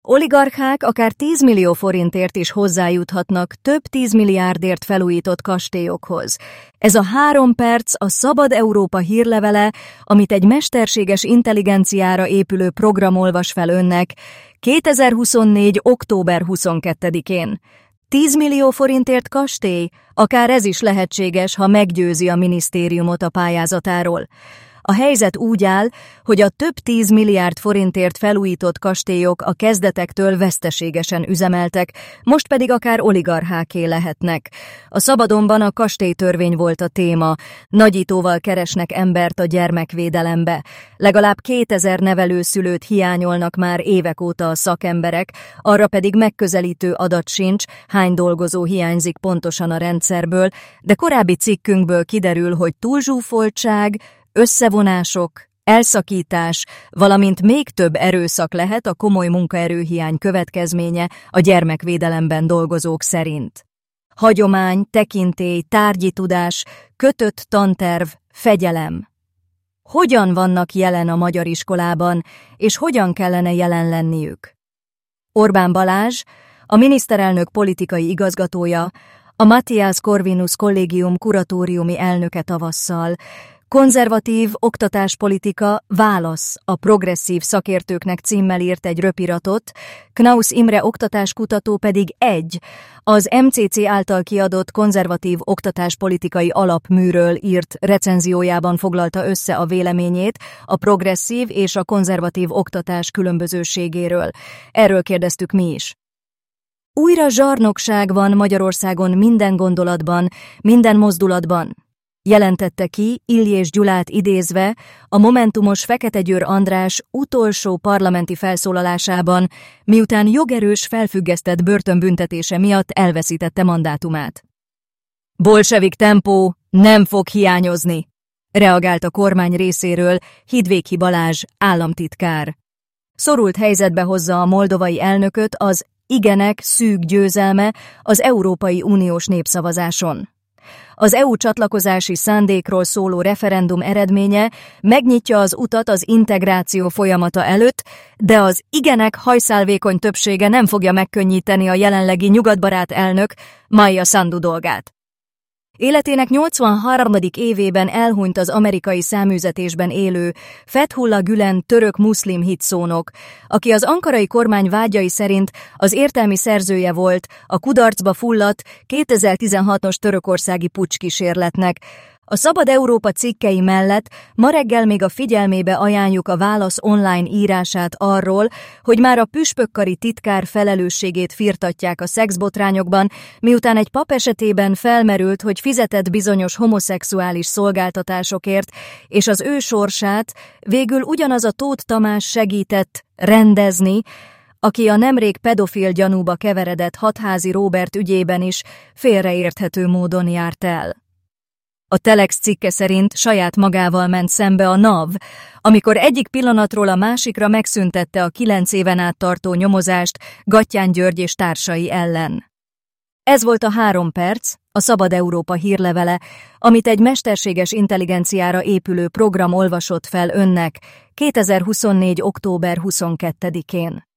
Oligarchák akár 10 millió forintért is hozzájuthatnak több 10 milliárdért felújított kastélyokhoz. Ez a 3 perc a Szabad Európa hírlevele, amit egy mesterséges intelligenciára épülő program olvas fel önnek 2024. október 22-én. 10 millió forintért kastély? Akár ez is lehetséges, ha meggyőzi a minisztériumot a pályázatáról. A helyzet úgy áll, hogy a több 10 milliárd forintért felújított kastélyok a kezdetektől veszteségesen üzemeltek, most pedig akár oligarcháké lehetnek. A Szabadonban a kastélytörvény volt a téma. Nagyítóval keresnek embert a gyermekvédelembe. Legalább 2000 nevelőszülőt hiányolnak már évek óta a szakemberek, arra pedig megközelítő adat sincs, hány dolgozó hiányzik pontosan a rendszerből, de korábbi cikkünkből kiderül, hogy túlzsúfoltság, összevonások, elszakítás, valamint még több erőszak lehet a komoly munkaerőhiány következménye a gyermekvédelemben dolgozók szerint. Hagyomány, tekintély, tárgyi tudás, kötött tanterv, fegyelem. Hogyan vannak jelen a magyar iskolában, és hogyan kellene jelen lenniük? Orbán Balázs, a miniszterelnök politikai igazgatója, a Matthias Corvinus Kollégium kuratóriumi elnöke tavasszal, konzervatív oktatáspolitika válasz a progresszív szakértőknek címmel írt egy röpiratot, Knaus Imre oktatáskutató pedig az MCC által kiadott konzervatív oktatáspolitikai alapműről írt recenziójában foglalta össze a véleményét a progresszív és a konzervatív oktatás különbözőségéről. Erről kérdeztük mi is. Újra zsarnokság van Magyarországon minden gondolatban, minden mozdulatban, jelentette ki, Illyés Gyulát idézve, a momentumos Fekete Győr András utolsó parlamenti felszólalásában, miután jogerős felfüggesztett börtönbüntetése miatt elveszítette mandátumát. Bolsevik tempó nem fog hiányozni, reagált a kormány részéről Hidvégi Balázs államtitkár. Szorult helyzetbe hozza a moldovai elnököt az igenek szűk győzelme az Európai Uniós népszavazáson. Az EU csatlakozási szándékról szóló referendum eredménye megnyitja az utat az integráció folyamata előtt, de az igenek hajszálvékony többsége nem fogja megkönnyíteni a jelenlegi nyugatbarát elnök, Maia Sandu dolgát. Életének 83. évében elhunyt az amerikai száműzetésben élő Fethullah Gülen török muszlim hitszónok, aki az ankarai kormány vágyai szerint az értelmi szerzője volt a kudarcba fulladt 2016-os törökországi puccs-kísérletnek. A Szabad Európa cikkei mellett ma reggel még a figyelmébe ajánljuk a Válasz online írását arról, hogy már a püspökkari titkár felelősségét firtatják a szexbotrányokban, miután egy pap esetében felmerült, hogy fizetett bizonyos homoszexuális szolgáltatásokért, és az ő sorsát végül ugyanaz a Tóth Tamás segített rendezni, aki a nemrég pedofil gyanúba keveredett Hatházi Róbert ügyében is félreérthető módon járt el. A Telex cikke szerint saját magával ment szembe a NAV, amikor egyik pillanatról a másikra megszüntette a 9 éven át tartó nyomozást Gattyán György és társai ellen. Ez volt a 3 perc, a Szabad Európa hírlevele, amit egy mesterséges intelligenciára épülő program olvasott fel önnek 2024. október 22-én.